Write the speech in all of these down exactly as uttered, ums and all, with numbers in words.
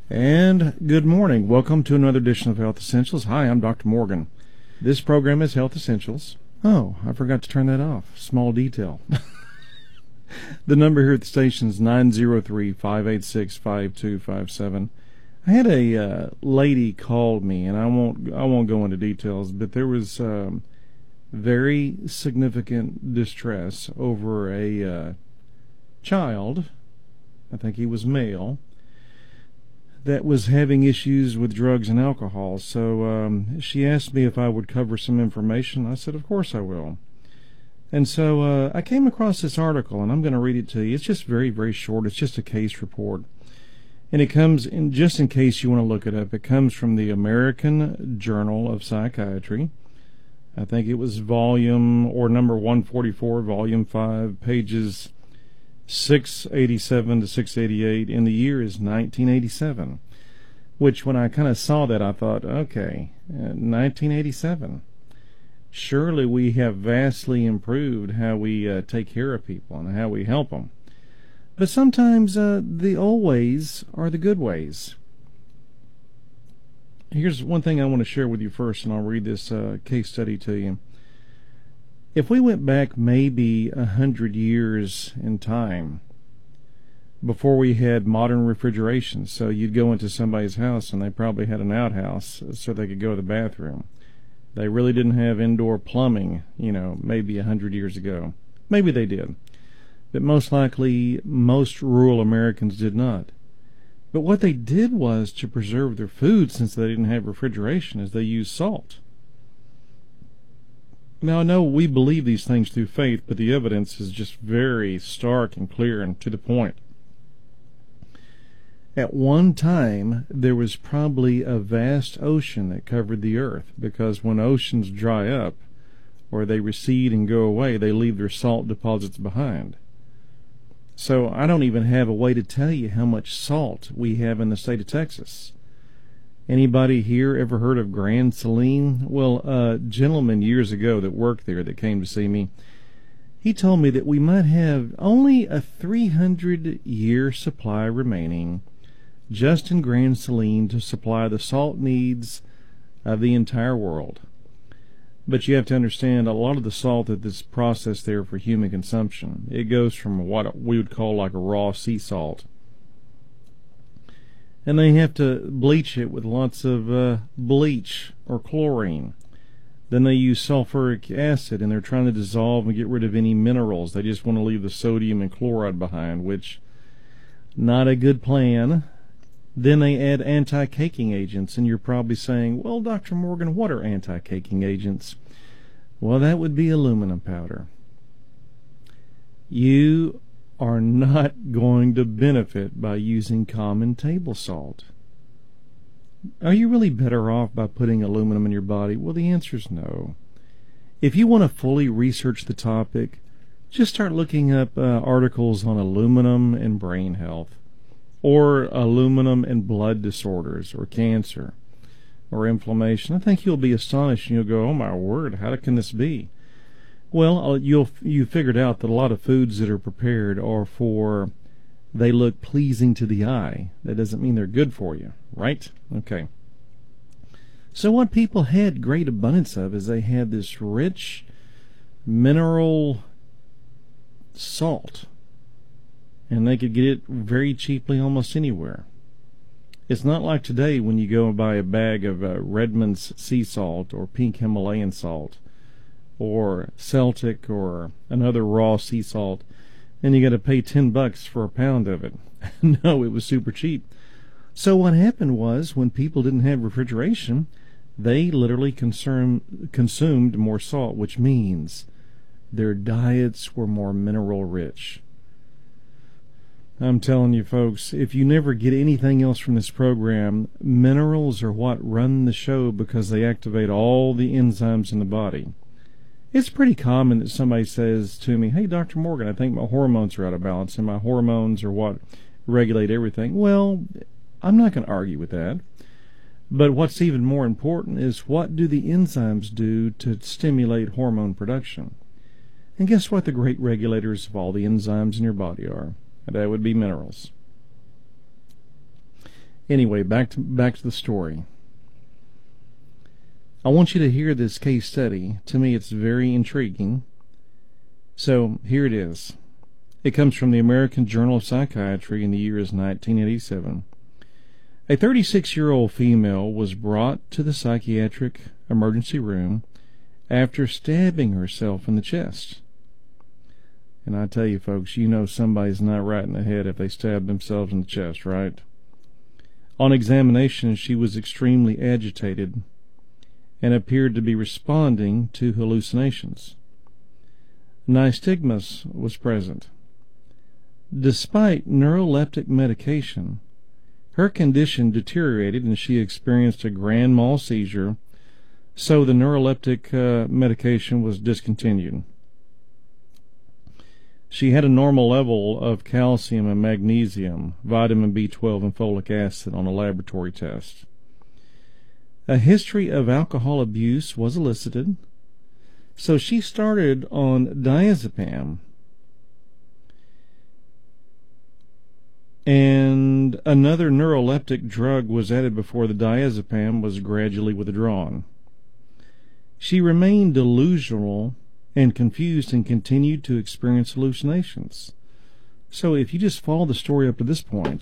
And good morning. Welcome to another edition of Health Essentials. Hi, I'm Doctor Morgan. This program is Health Essentials. Oh, I forgot to turn that off. Small detail. The number here at the station is nine zero three, five eight six, five two five seven. I had a uh, lady call me, and I won't I won't go into details, but there was um, very significant distress over a uh, child, I think he was male, that was having issues with drugs and alcohol. So um, she asked me if I would cover some information. I said, of course I will. And so uh, I came across this article, and I'm going to read it to you. It's just very, very short. It's just a case report. And it comes, in, just in case you want to look it up, it comes from the American Journal of Psychiatry. I think it was volume, or number one forty-four, volume five, pages six eighty-seven to six eighty-eight, and the year is nineteen eighty-seven, which when I kind of saw that, I thought, okay, uh, nineteen eighty-seven. Surely we have vastly improved how we uh, take care of people and how we help them. But sometimes uh, the old ways are the good ways. Here's one thing I want to share with you first, and I'll read this uh, case study to you. If we went back maybe a hundred years in time, before we had modern refrigeration, so you'd go into somebody's house and they probably had an outhouse so they could go to the bathroom. They really didn't have indoor plumbing, you know, maybe a hundred years ago. Maybe they did. But most likely, most rural Americans did not. But what they did was to preserve their food, since they didn't have refrigeration, is they used salt. Now, I know we believe these things through faith, but the evidence is just very stark and clear and to the point. At one time, there was probably a vast ocean that covered the earth, because when oceans dry up, or they recede and go away, they leave their salt deposits behind. So I don't even have a way to tell you how much salt we have in the state of Texas. Anybody here ever heard of Grand Saline? Well, a gentleman years ago that worked there that came to see me, he told me that we might have only a three hundred year supply remaining just in Grand Saline to supply the salt needs of the entire world. But you have to understand, a lot of the salt that is processed there for human consumption, it goes from what we would call like a raw sea salt. And they have to bleach it with lots of uh, bleach or chlorine. Then they use sulfuric acid, and they're trying to dissolve and get rid of any minerals. They just want to leave the sodium and chloride behind, which, not a good plan. Then they add anti-caking agents, and you're probably saying, well, Doctor Morgan, what are anti-caking agents? Well, that would be aluminum powder. You are not going to benefit by using common table salt. Are you really better off by putting aluminum in your body? Well, the answer is no. If you want to fully research the topic, just start looking up uh, articles on aluminum and brain health, or aluminum and blood disorders, or cancer, or inflammation. I think you'll be astonished, and you'll go, oh my word, how can this be? Well, you'll you figured out that a lot of foods that are prepared are for, they look pleasing to the eye. That doesn't mean they're good for you, right? Okay. So what people had great abundance of is they had this rich mineral salt, and they could get it very cheaply almost anywhere. It's not like today when you go and buy a bag of uh, Redmond's sea salt or pink Himalayan salt, or Celtic, or another raw sea salt, and you got to pay ten bucks for a pound of it. No, it was super cheap. So what happened was, when people didn't have refrigeration, they literally consume, consumed more salt, which means their diets were more mineral rich. I'm telling you, folks, if you never get anything else from this program, minerals are what run the show, because they activate all the enzymes in the body. It's pretty common that somebody says to me, hey, Doctor Morgan, I think my hormones are out of balance, and my hormones are what regulate everything. Well, I'm not going to argue with that. But what's even more important is, what do the enzymes do to stimulate hormone production? And guess what the great regulators of all the enzymes in your body are? And that would be minerals. Anyway, back to back to the story. I want you to hear this case study. To me, it's very intriguing. So here it is. It comes from the American Journal of Psychiatry, and the year is nineteen eighty-seven. A thirty-six-year-old female was brought to the psychiatric emergency room after stabbing herself in the chest. And I tell you, folks, you know somebody's not right in the head if they stab themselves in the chest, right? On examination, she was extremely agitated and appeared to be responding to hallucinations. Nystagmus was present. Despite neuroleptic medication, her condition deteriorated and she experienced a grand mal seizure, so the neuroleptic uh, medication was discontinued. She had a normal level of calcium and magnesium, vitamin B twelve, and folic acid on a laboratory test. A history of alcohol abuse was elicited, so she started on diazepam. And another neuroleptic drug was added before the diazepam was gradually withdrawn. She remained delusional and confused and continued to experience hallucinations. So if you just follow the story up to this point,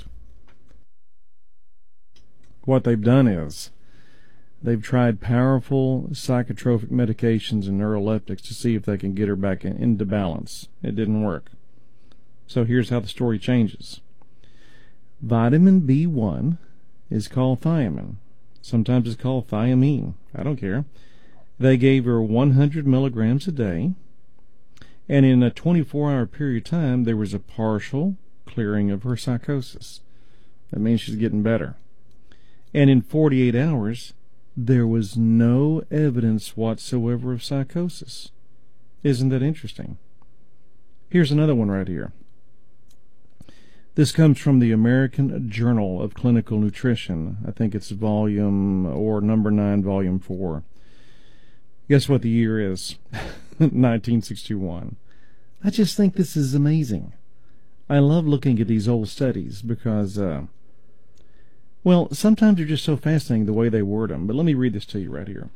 what they've done is they've tried powerful psychotropic medications and neuroleptics to see if they can get her back in, into balance. It didn't work. So here's how the story changes. Vitamin B one is called thiamine. Sometimes it's called thiamine. I don't care. They gave her one hundred milligrams a day, and in a twenty-four hour period of time, there was a partial clearing of her psychosis. That means she's getting better. And in forty-eight hours, there was no evidence whatsoever of psychosis. Isn't that interesting? Here's another one right here. This comes from the American Journal of Clinical Nutrition. I think it's volume, or number nine, volume four. Guess what the year is? nineteen sixty-one. I just think this is amazing. I love looking at these old studies because, uh, well, sometimes they're just so fascinating the way they word them. But let me read this to you right here.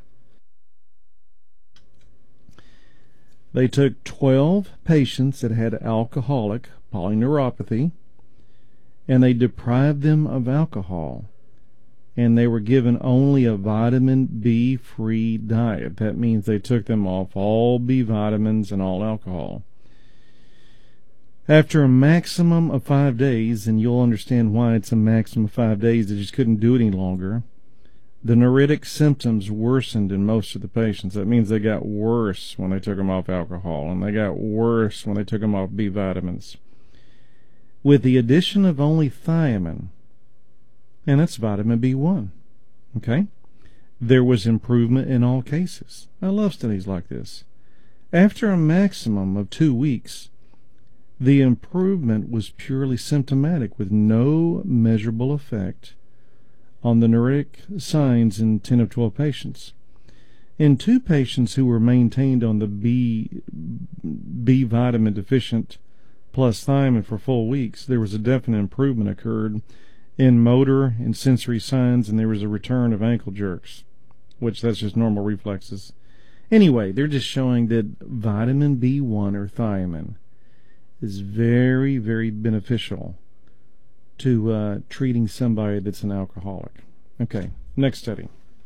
They took twelve patients that had alcoholic polyneuropathy, and they deprived them of alcohol, and they were given only a vitamin B-free diet. That means they took them off all B vitamins and all alcohol. After a maximum of five days, and you'll understand why it's a maximum of five days, they just couldn't do it any longer, the neuritic symptoms worsened in most of the patients. That means they got worse when they took them off alcohol, and they got worse when they took them off B vitamins. With the addition of only thiamine, and that's vitamin B one, okay, there was improvement in all cases. I love studies like this. After a maximum of two weeks, the improvement was purely symptomatic with no measurable effect on the neuritic signs in ten of twelve patients. In two patients who were maintained on the B, B vitamin deficient plus thiamine for full weeks, there was a definite improvement occurred in motor and sensory signs, and there was a return of ankle jerks, which that's just normal reflexes. Anyway, they're just showing that vitamin B one or thiamine is very, very beneficial to uh, treating somebody that's an alcoholic. Okay, next study.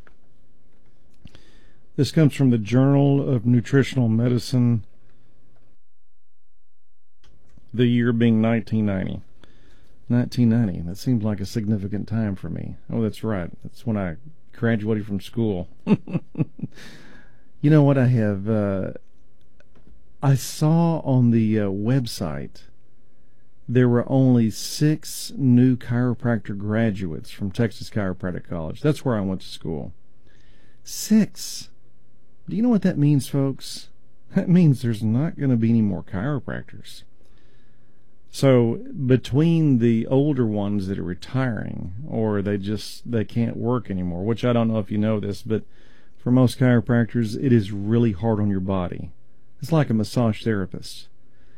This comes from the Journal of Nutritional Medicine, the year being nineteen ninety. nineteen ninety, that seems like a significant time for me. Oh, that's right. That's when I graduated from school. You know what I have... Uh, I saw on the uh, website there were only six new chiropractor graduates from Texas Chiropractic College. That's where I went to school. Six. Do you know what that means, folks? That means there's not going to be any more chiropractors. So between the older ones that are retiring, or they just they can't work anymore, which I don't know if you know this, but for most chiropractors, it is really hard on your body. It's like a massage therapist.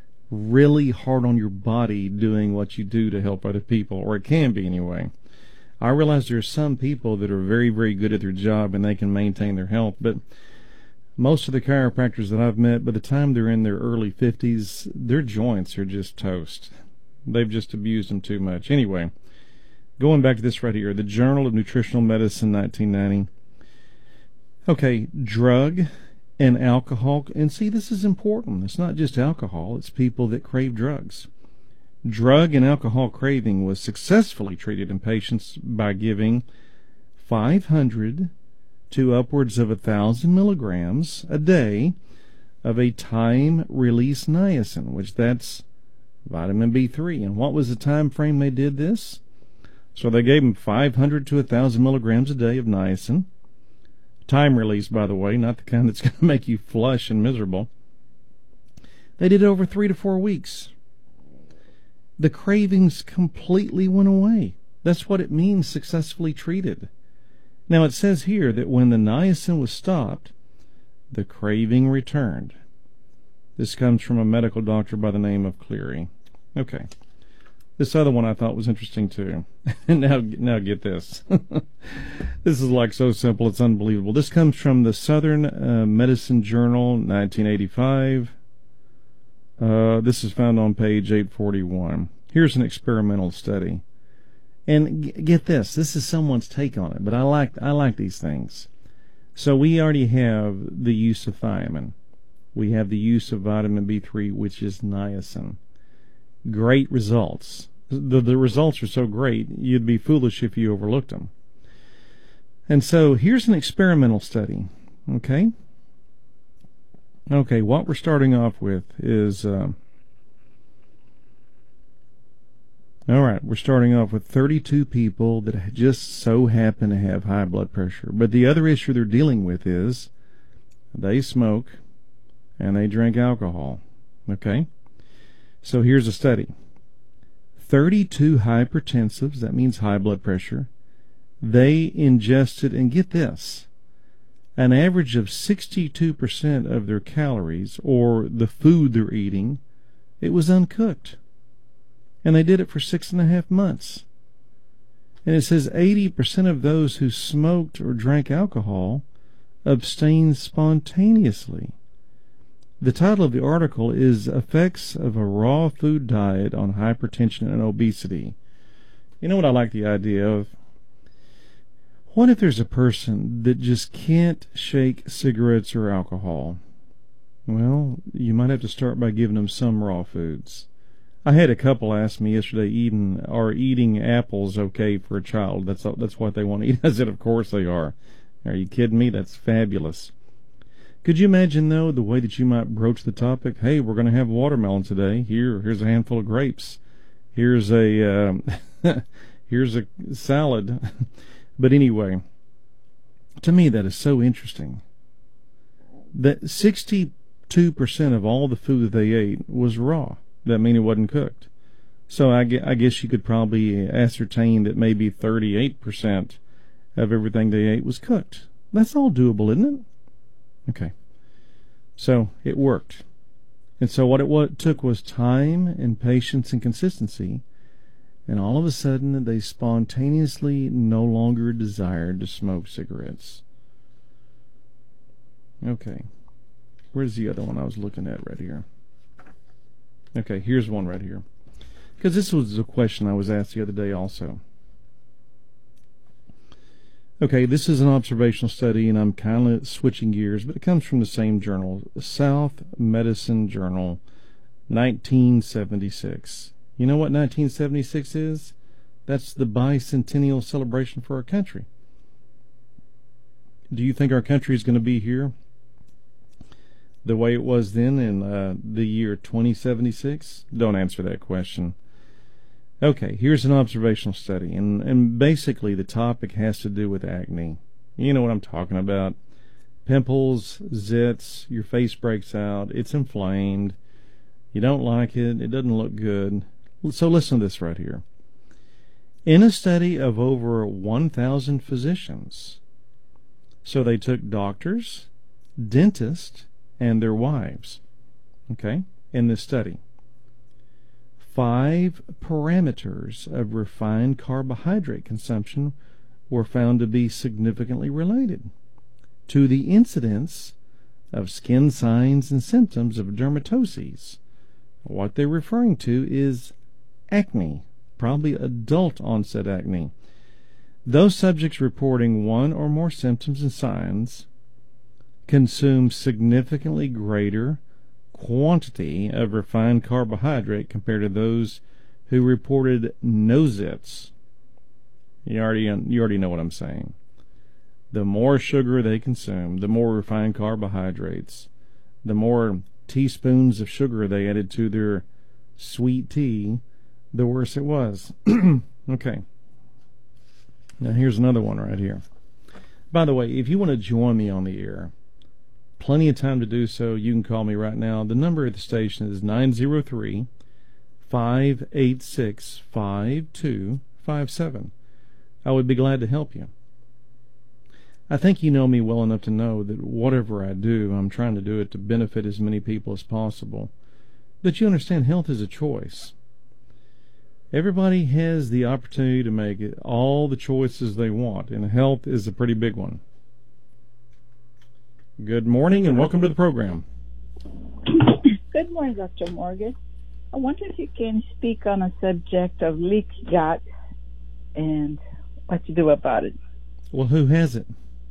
Really hard on your body doing what you do to help other people, or it can be anyway. I realize there are some people that are very, very good at their job and they can maintain their health, but most of the chiropractors that I've met, by the time they're in their early fifties, their joints are just toast. They've just abused them too much. Anyway, going back to this right here, the Journal of Nutritional Medicine, nineteen ninety. Okay, drug and alcohol. And see, this is important. It's not just alcohol. It's people that crave drugs. Drug and alcohol craving was successfully treated in patients by giving five hundred to upwards of one thousand milligrams a day of a time-release niacin, which that's vitamin B three. And what was the time frame they did this? So they gave them five hundred to one thousand milligrams a day of niacin. Time release, by the way, not the kind that's going to make you flush and miserable. They did it over three to four weeks. The cravings completely went away. That's what it means, successfully treated. Now it says here that when the niacin was stopped, the craving returned. This comes from a medical doctor by the name of Cleary. Okay. This other one I thought was interesting too. now, now get this. This is like so simple, it's unbelievable. This comes from the Southern uh, Medicine Journal, nineteen eighty-five. Uh, this is found on page eight forty-one. Here's an experimental study. And g- get this, this is someone's take on it, but I like I like these things. So we already have the use of thiamine. We have the use of vitamin B three, which is niacin. Great results. The, the results are so great, you'd be foolish if you overlooked them. And so here's an experimental study. Okay? Okay, what we're starting off with is... Uh, all right, we're starting off with thirty-two people that just so happen to have high blood pressure. But the other issue they're dealing with is they smoke and they drink alcohol. Okay? So here's a study. thirty-two hypertensives, that means high blood pressure, they ingested, and get this, an average of sixty-two percent of their calories, or the food they're eating, it was uncooked. And they did it for six and a half months. And it says eighty percent of those who smoked or drank alcohol abstained spontaneously. The title of the article is Effects of a Raw Food Diet on Hypertension and Obesity. You know what I like the idea of? What if there's a person that just can't shake cigarettes or alcohol? Well, you might have to start by giving them some raw foods. I had a couple ask me yesterday, eating, are eating apples okay for a child? That's that's what they want to eat. I said, of course they are. Are you kidding me? That's fabulous. Could you imagine, though, the way that you might broach the topic? Hey, we're going to have watermelon today. Here, here's a handful of grapes. Here's a uh, here's a salad. But anyway, to me that is so interesting. That sixty-two percent of all the food that they ate was raw. That means it wasn't cooked. So I guess you could probably ascertain that maybe thirty-eight percent of everything they ate was cooked. That's all doable, isn't it? Okay. So it worked. And so what it, what it took was time and patience and consistency. And all of a sudden, they spontaneously no longer desired to smoke cigarettes. Okay. Where's the other one I was looking at right here? Okay, here's one right here. Because this was a question I was asked the other day also. Okay, this is an observational study, and I'm kind of switching gears, but it comes from the same journal, South Medicine Journal, nineteen seventy-six. You know what nineteen seventy-six is? That's the bicentennial celebration for our country. Do you think our country is going to be here the way it was then in uh, the year twenty seventy-six? Don't answer that question. Okay, here's an observational study, and, and basically the topic has to do with acne. You know what I'm talking about. Pimples, zits, your face breaks out, it's inflamed, you don't like it, it doesn't look good. So listen to this right here. In a study of over one thousand physicians, so they took doctors, dentists, and their wives, okay, in this study. five parameters of refined carbohydrate consumption were found to be significantly related to the incidence of skin signs and symptoms of dermatoses. What they're referring to is acne, probably adult onset acne. Those subjects reporting one or more symptoms and signs consume significantly greater quantity of refined carbohydrate compared to those who reported no zits. You already, you already know what I'm saying. The more sugar they consume, the more refined carbohydrates, the more teaspoons of sugar they added to their sweet tea, the worse it was. Okay. Now here's another one right here. By the way, if you want to join me on the air, plenty of time to do so. You can call me right now. The number at the station is nine zero three, five eight six, five two five seven. I would be glad to help you. I think you know me well enough to know that whatever I do, I'm trying to do it to benefit as many people as possible. But you understand, health is a choice. Everybody has the opportunity to make it, all the choices they want, and health is a pretty big one. Good morning and welcome to the program. Good morning, Doctor Morgan. I wonder if you can speak on a subject of leaky gut and what to do about it. Well, who has it?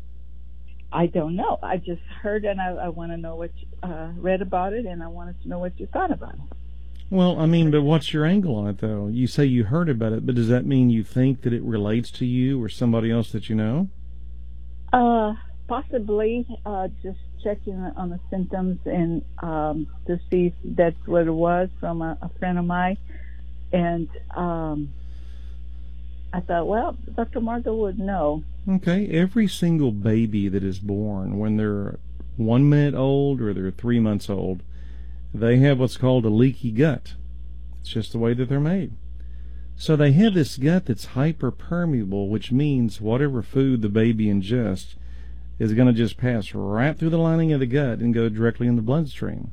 I don't know. I just heard, and I, I want to know what you uh, read about it, and I wanted to know what you thought about it. Well, I mean, but what's your angle on it, though? You say you heard about it, but does that mean you think that it relates to you or somebody else that you know? Uh, possibly. Uh, just checking on the symptoms and um, to see if that's what it was from a, a friend of mine. And um, I thought, well, Doctor Margot would know. Okay, every single baby that is born, when they're one minute old or they're three months old, they have what's called a leaky gut. It's just the way that they're made. So they have this gut that's hyperpermeable, which means whatever food the baby ingests is going to just pass right through the lining of the gut and go directly in the bloodstream.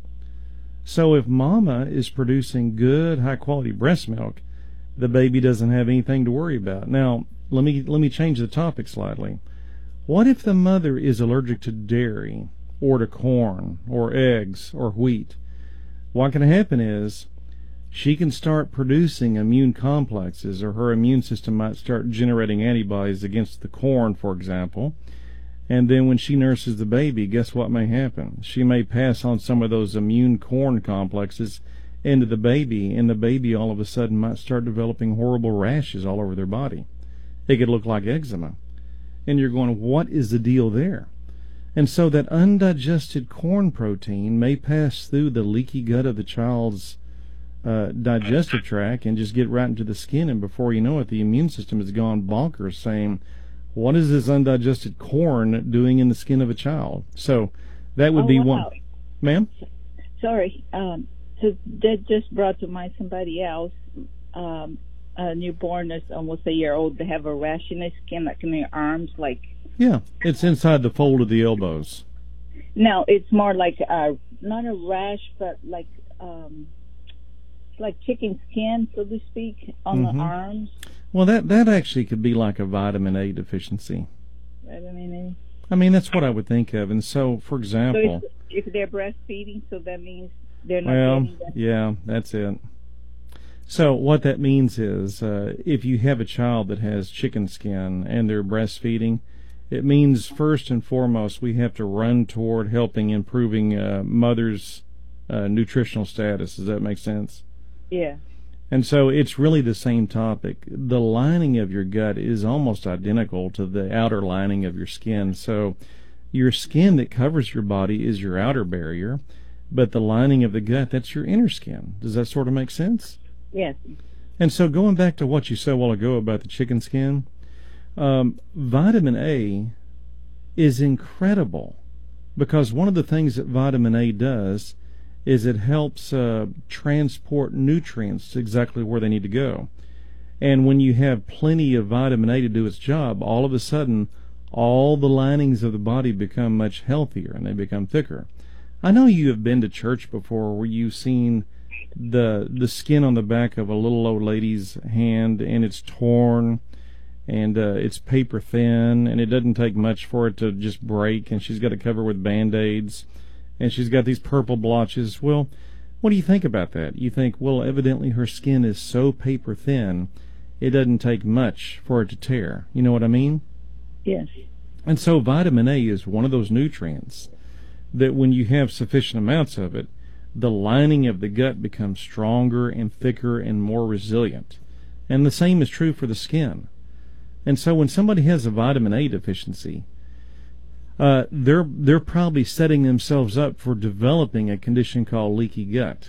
So if mama is producing good, high-quality breast milk, the baby doesn't have anything to worry about. Now, let me let me change the topic slightly. What if the mother is allergic to dairy or to corn or eggs or wheat? What can happen is she can start producing immune complexes, or her immune system might start generating antibodies against the corn, for example. And then when she nurses the baby, guess what may happen? She may pass on some of those immune corn complexes into the baby, and the baby all of a sudden might start developing horrible rashes all over their body. It could look like eczema. And you're going, what is the deal there? And so that undigested corn protein may pass through the leaky gut of the child's uh, digestive tract and just get right into the skin, and before you know it, the immune system has gone bonkers saying, what is this undigested corn doing in the skin of a child? So that would oh, be wow. one. Ma'am? Sorry. Um, so that just brought to mind somebody else. Um, a newborn that's almost a year old. They have a rash in their skin, like in their arms, like... Yeah, it's inside the fold of the elbows. No, it's more like a, not a rash, but like um, it's like chicken skin, so to speak, on mm-hmm. the arms. Well, that that actually could be like a vitamin A deficiency. Vitamin A. I mean, that's what I would think of. And so, for example, so if, if they're breastfeeding, so that means they're not well, getting that. yeah, that's it. So what that means is, uh, if you have a child that has chicken skin and they're breastfeeding, it means first and foremost we have to run toward helping improving uh, mother's uh, nutritional status. Does that make sense? Yeah. And so it's really the same topic. The lining of your gut is almost identical to the outer lining of your skin. So your skin that covers your body is your outer barrier, but the lining of the gut, that's your inner skin. Does that sort of make sense? Yes. And so going back to what you said a while ago about the chicken skin, um, vitamin A is incredible, because one of the things that vitamin A does is it helps uh, transport nutrients to exactly where they need to go. And when you have plenty of vitamin A to do its job, all of a sudden all the linings of the body become much healthier and they become thicker. I know you have been to church before where you've seen the the skin on the back of a little old lady's hand, and it's torn, and uh, it's paper thin, and it doesn't take much for it to just break, and she's got to cover with Band-Aids, and she's got these purple blotches. Well, what do you think about that? You think, well, evidently her skin is so paper thin, it doesn't take much for it to tear. You know what I mean? Yes. And so vitamin A is one of those nutrients that when you have sufficient amounts of it, the lining of the gut becomes stronger and thicker and more resilient. And the same is true for the skin. And so when somebody has a vitamin A deficiency, uh, they're they're probably setting themselves up for developing a condition called leaky gut.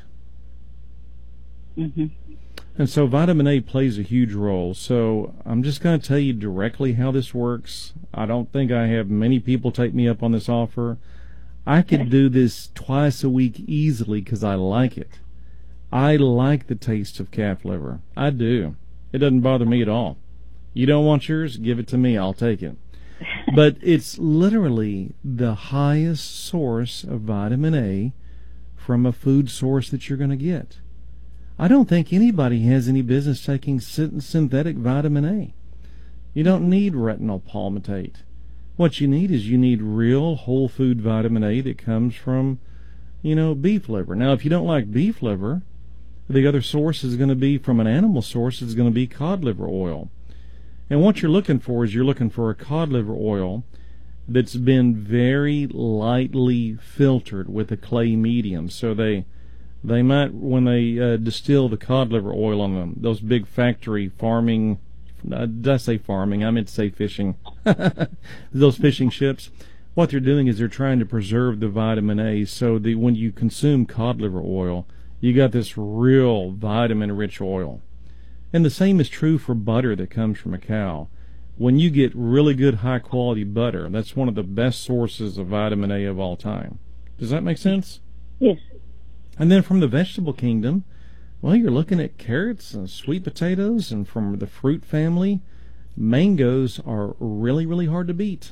Mm-hmm. And so vitamin A plays a huge role. So I'm just going to tell you directly how this works. I don't think I have many people take me up on this offer. I could do this twice a week easily because I like it. I like the taste of calf liver. I do. It doesn't bother me at all. You don't want yours? Give it to me. I'll take it. But it's literally the highest source of vitamin A from a food source that you're going to get. I don't think anybody has any business taking synthetic vitamin A. You don't need retinol palmitate. What you need is you need real whole food vitamin A that comes from, you know, beef liver. Now, if you don't like beef liver, the other source is going to be from an animal source. It's going to be cod liver oil. And what you're looking for is you're looking for a cod liver oil that's been very lightly filtered with a clay medium. So they they might, when they uh, distill the cod liver oil on them, those big factory farming, uh, did I say farming? I meant to say fishing. Those fishing ships, what they're doing is they're trying to preserve the vitamin A so that when you consume cod liver oil, you got this real vitamin-rich oil. And the same is true for butter that comes from a cow. When you get really good high-quality butter, that's one of the best sources of vitamin A of all time. Does that make sense? Yes. And then from the vegetable kingdom, well, you're looking at carrots and sweet potatoes, and from the fruit family, mangoes are really, really hard to beat.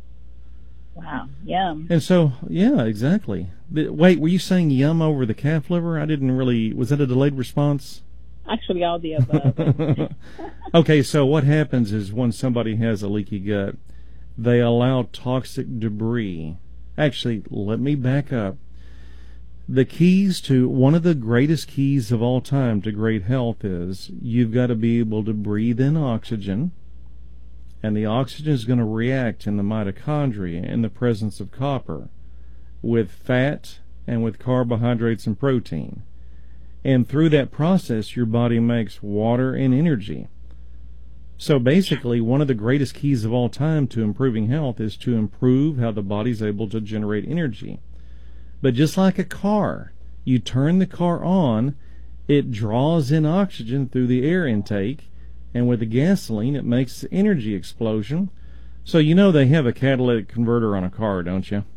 Wow, yum. And so, yeah, exactly. The, wait, were you saying yum over the calf liver? I didn't really, was that a delayed response? Actually, all the above. Okay, so what happens is when somebody has a leaky gut, they allow toxic debris. Actually, let me back up. The keys to, one of the greatest keys of all time to great health is you've got to be able to breathe in oxygen, and the oxygen is going to react in the mitochondria in the presence of copper with fat and with carbohydrates and protein. And through that process, your body makes water and energy. So basically, one of the greatest keys of all time to improving health is to improve how the body's able to generate energy. But just like a car, you turn the car on, it draws in oxygen through the air intake, and with the gasoline, it makes the energy explosion. So you know they have a catalytic converter on a car, don't you?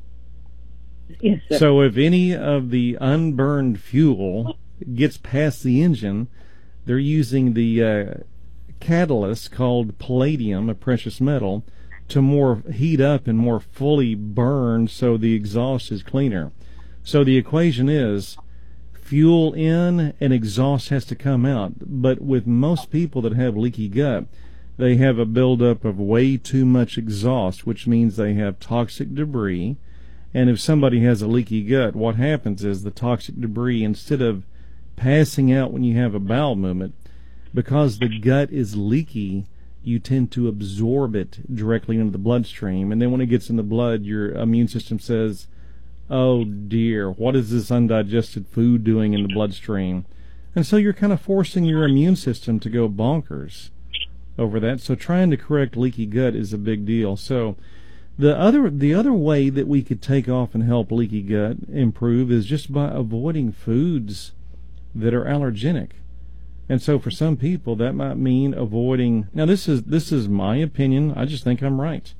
Yes, sir. So if any of the unburned fuel gets past the engine, they're using the uh, catalyst called palladium, a precious metal, to more heat up and more fully burn so the exhaust is cleaner. So the equation is fuel in and exhaust has to come out. But with most people that have leaky gut, they have a buildup of way too much exhaust, which means they have toxic debris. And if somebody has a leaky gut, what happens is the toxic debris, instead of passing out when you have a bowel movement, because the gut is leaky, you tend to absorb it directly into the bloodstream. And then when it gets in the blood, your immune system says, oh dear, what is this undigested food doing in the bloodstream? And so you're kind of forcing your immune system to go bonkers over that. So trying to correct leaky gut is a big deal. So the other the other way that we could take off and help leaky gut improve is just by avoiding foods that are allergenic. And so for some people that might mean avoiding, now this is this is my opinion, I just think I'm right.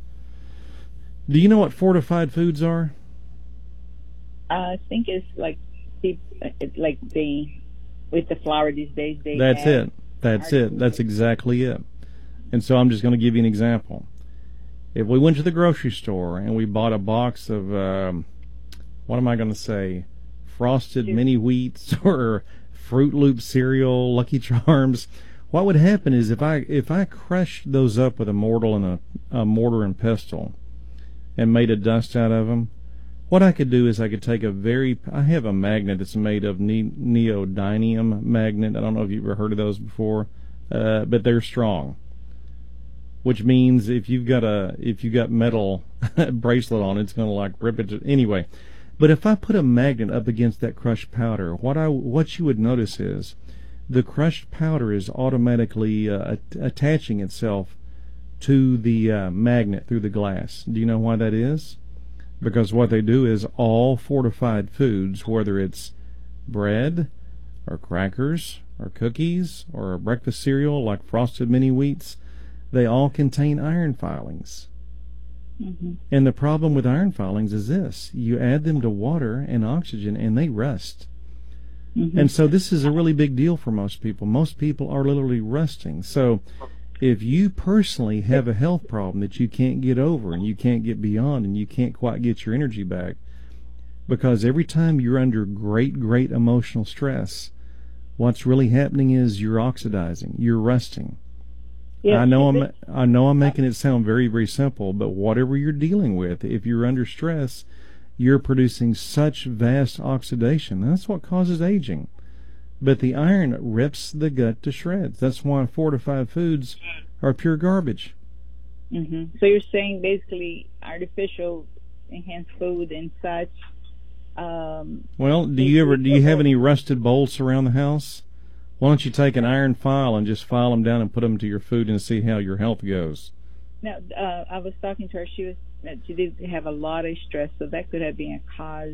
Do you know what fortified foods are? I think it's like the like the with the flour these days. They That's have it. That's it. That's exactly it. And so I'm just going to give you an example. If we went to the grocery store and we bought a box of, um, what am I going to say, frosted mini wheats or Fruit Loop cereal, Lucky Charms. What would happen is if I if I crushed those up with a mortar and a, a mortar and pestle and made a dust out of them, what I could do is I could take a very, I have a magnet that's made of ne- neodymium magnet. I don't know if you've ever heard of those before, uh, but they're strong. Which means if you've got a if you've got metal bracelet on, it's going to like rip it. To, anyway, but if I put a magnet up against that crushed powder, what I what you would notice is the crushed powder is automatically uh, attaching itself to the uh, magnet through the glass. Do you know why that is? Because what they do is all fortified foods, whether it's bread or crackers or cookies or a breakfast cereal like Frosted Mini Wheats, they all contain iron filings. Mm-hmm. And the problem with iron filings is this: you add them to water and oxygen and they rust. Mm-hmm. And so this is a really big deal for most people. Most people are literally rusting. So if you personally have a health problem that you can't get over and you can't get beyond and you can't quite get your energy back, because every time you're under great, great emotional stress, what's really happening is you're oxidizing, you're rusting. Yeah, I know I'm I know I'm making it sound very, very simple, but whatever you're dealing with, if you're under stress, you're producing such vast oxidation. That's what causes aging. But the iron rips the gut to shreds. That's why fortified foods are pure garbage. Mm-hmm. So you're saying basically artificial enhanced food and such. Um, well, do you ever do you have any rusted bowls around the house? Why don't you take an iron file and just file them down and put them to your food and see how your health goes? Now, uh, I was talking to her. She was she did have a lot of stress, so that could have been a cause.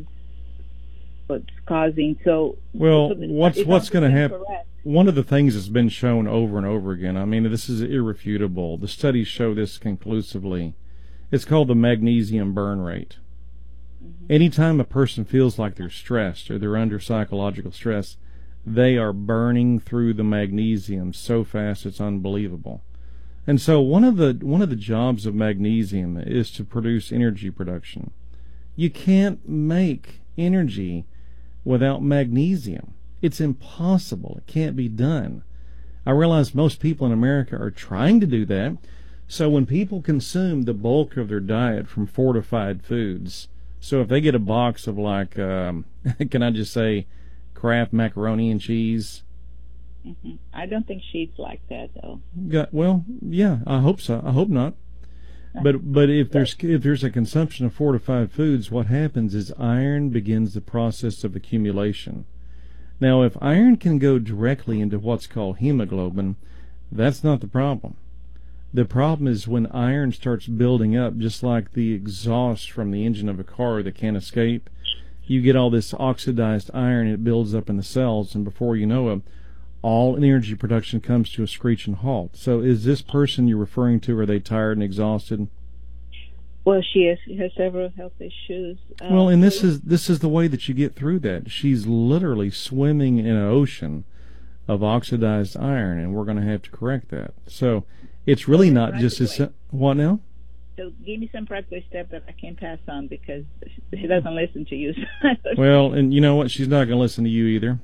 What's causing so? Well, so what's what's going to happen? One of the things that's been shown over and over again. I mean, this is irrefutable. The studies show this conclusively. It's called the magnesium burn rate. Mm-hmm. Anytime a person feels like they're stressed or they're under psychological stress, they are burning through the magnesium so fast it's unbelievable. And so one of the one of the jobs of magnesium is to produce energy production. You can't make energy without magnesium. It's impossible. It can't be done. I realize most people in America are trying to do that. So when people consume the bulk of their diet from fortified foods, so if they get a box of like, um, can I just say, Kraft macaroni and cheese. Mm-hmm. I don't think she's like that, though. Got, well, yeah, I hope so. I hope not. But but if there's if there's a consumption of fortified foods, what happens is iron begins the process of accumulation. Now, if iron can go directly into what's called hemoglobin, that's not the problem. The problem is when iron starts building up, just like the exhaust from the engine of a car that can't escape. You get all this oxidized iron, it builds up in the cells, and before you know it, all energy production comes to a screeching halt. So is this person you're referring to, are they tired and exhausted? Well, she has, has several health issues. Um, well, and this is this is the way that you get through that. She's literally swimming in an ocean of oxidized iron, and we're going to have to correct that. So it's really not just as... What now? So give me some practical steps that I can pass on because she doesn't listen to you. Well, and you know what? She's not going to listen to you either.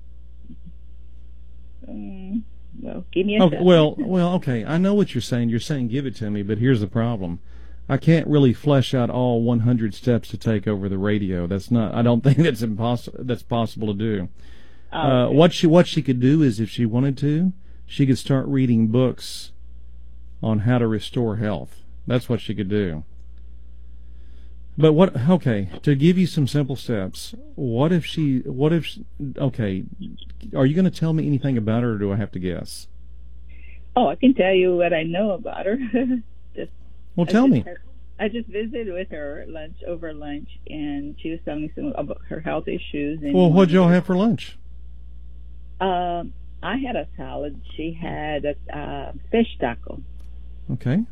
Um, well, give me a okay, well, well, okay. I know what you're saying. You're saying give it to me, but here's the problem. I can't really flesh out all one hundred steps to take over the radio. That's not. I don't think that's impossible. That's possible to do. Oh, uh, okay. What she what she could do is, if she wanted to, she could start reading books on how to restore health. That's what she could do. But what, okay, to give you some simple steps, what if she, what if, she, okay, are you going to tell me anything about her or do I have to guess? Oh, I can tell you what I know about her. just, well, tell me. Her, I just visited with her lunch over lunch, and she was telling me some about her health issues. And well, what did y'all have for lunch? Um, I had a salad. She had a uh, fish taco. Okay.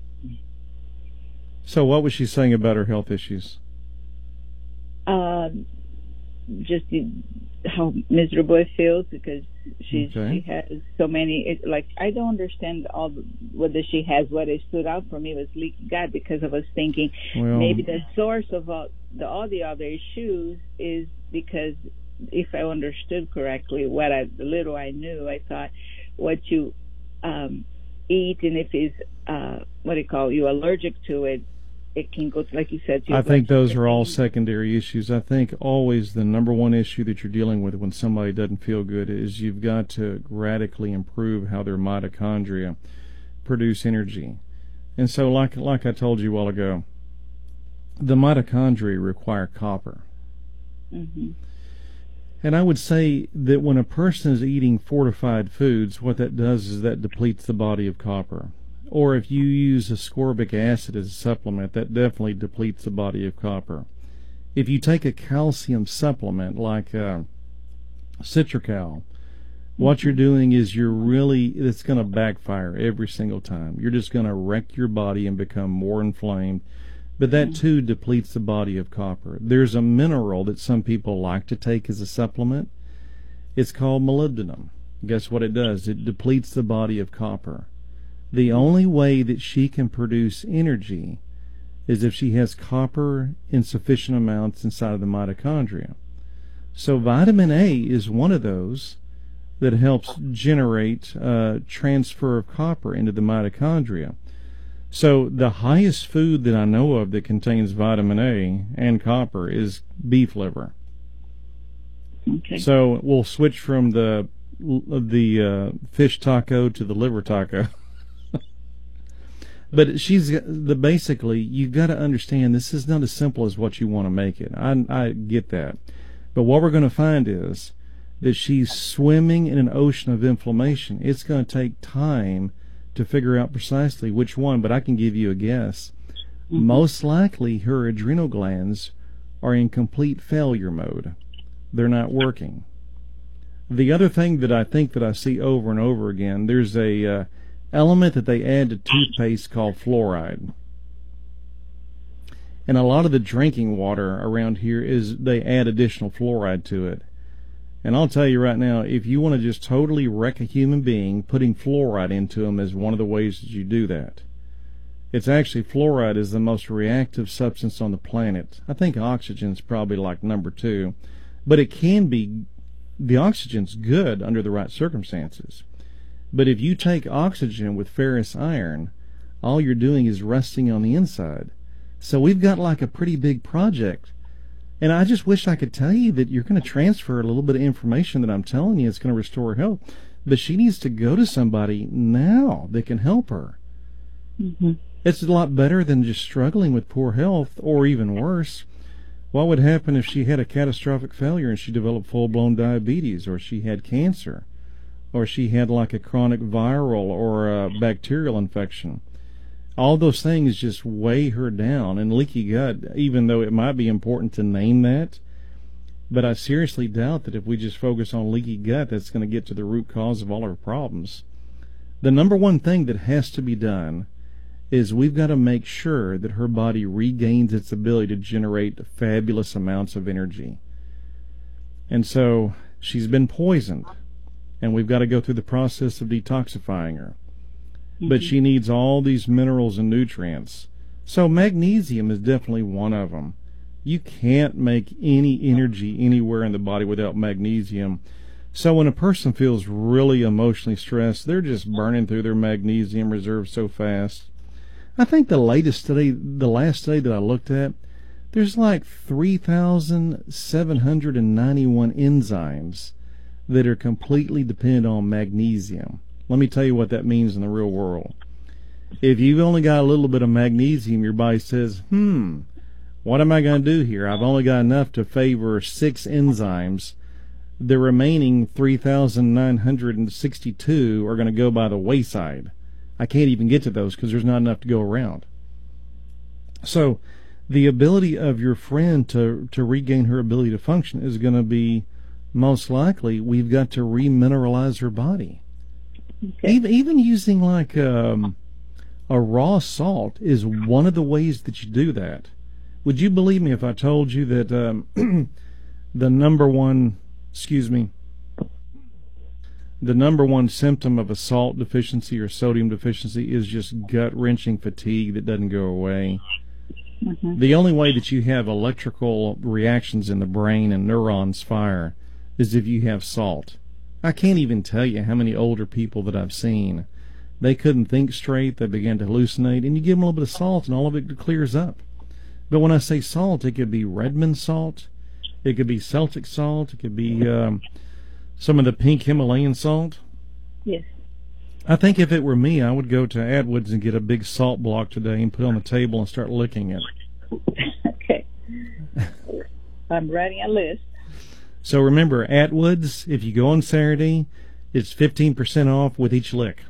So what was she saying about her health issues? Um, just how miserable it feels because she's, okay. she has so many. It, like I don't understand all the, whether she has what it stood out for me was leaky gut because I was thinking well, maybe the source of all the all the other issues is because if I understood correctly, what I, the little I knew, I thought what you um, eat, and if it's, uh, what do you call, you're allergic to it, it can go, like you said. I think those are all secondary issues. I think always the number one issue that you're dealing with when somebody doesn't feel good is you've got to radically improve how their mitochondria produce energy. And so like like I told you a while ago, the mitochondria require copper. Mm-hmm. And I would say that when a person is eating fortified foods, what that does is that depletes the body of copper. Or if you use ascorbic acid as a supplement, that definitely depletes the body of copper. If you take a calcium supplement like uh, Citracal, what you're doing is you're really, it's going to backfire every single time. You're just going to wreck your body and become more inflamed. But that too depletes the body of copper. There's a mineral that some people like to take as a supplement. It's called molybdenum. Guess what it does? It depletes the body of copper. The only way that she can produce energy is if she has copper in sufficient amounts inside of the mitochondria. So vitamin A is one of those that helps generate uh, transfer of copper into the mitochondria. So the highest food that I know of that contains vitamin A and copper is beef liver. Okay. So we'll switch from the the uh, fish taco to the liver taco. But she's the basically, you've got to understand this is not as simple as what you want to make it. I, I get that. But what we're going to find is that she's swimming in an ocean of inflammation. It's going to take time to figure out precisely which one, but I can give you a guess. Mm-hmm. Most likely her adrenal glands are in complete failure mode. They're not working. The other thing that I think that I see over and over again, there's a uh, element that they add to toothpaste called fluoride. And a lot of the drinking water around here is they add additional fluoride to it. And I'll tell you right now, if you want to just totally wreck a human being, putting fluoride into them is one of the ways that you do that. It's actually, fluoride is the most reactive substance on the planet. I think oxygen's probably like number two. But it can be, the oxygen's good under the right circumstances. But if you take oxygen with ferrous iron, all you're doing is rusting on the inside. So we've got like a pretty big project. And I just wish I could tell you that you're going to transfer a little bit of information that I'm telling you it's going to restore her health. But she needs to go to somebody now that can help her. Mm-hmm. It's a lot better than just struggling with poor health, or even worse. What would happen if she had a catastrophic failure and she developed full-blown diabetes, or she had cancer, or she had like a chronic viral or a bacterial infection? All those things just weigh her down. And leaky gut, even though it might be important to name that, but I seriously doubt that if we just focus on leaky gut, that's going to get to the root cause of all our problems. The number one thing that has to be done is we've got to make sure that her body regains its ability to generate fabulous amounts of energy. And so she's been poisoned, and we've got to go through the process of detoxifying her. Mm-hmm. But she needs all these minerals and nutrients. So magnesium is definitely one of them. You can't make any energy anywhere in the body without magnesium. So when a person feels really emotionally stressed, they're just burning through their magnesium reserves so fast. I think the latest study, the last study that I looked at, there's like three thousand seven hundred ninety-one enzymes that are completely dependent on magnesium. Let me tell you what that means in the real world. If you've only got a little bit of magnesium, your body says, hmm, what am I going to do here? I've only got enough to favor six enzymes. The remaining three thousand nine hundred sixty-two are going to go by the wayside. I can't even get to those because there's not enough to go around. So the ability of your friend to, to regain her ability to function is going to be, most likely, we've got to remineralize her body. Okay. Even, even using like um, a raw salt is one of the ways that you do that. Would you believe me if I told you that um, the number one, excuse me, the number one symptom of a salt deficiency or sodium deficiency is just gut-wrenching fatigue that doesn't go away? Mm-hmm. The only way that you have electrical reactions in the brain and neurons fire is if you have salt. I can't even tell you how many older people that I've seen. They couldn't think straight. They began to hallucinate, and you give them a little bit of salt, and all of it clears up. But when I say salt, it could be Redmond salt, it could be Celtic salt, it could be um, some of the pink Himalayan salt. Yes. I think if it were me, I would go to Atwood's and get a big salt block today and put it on the table and start licking it. Okay. I'm writing a list. So remember, Atwood's, if you go on Saturday, it's fifteen percent off with each lick.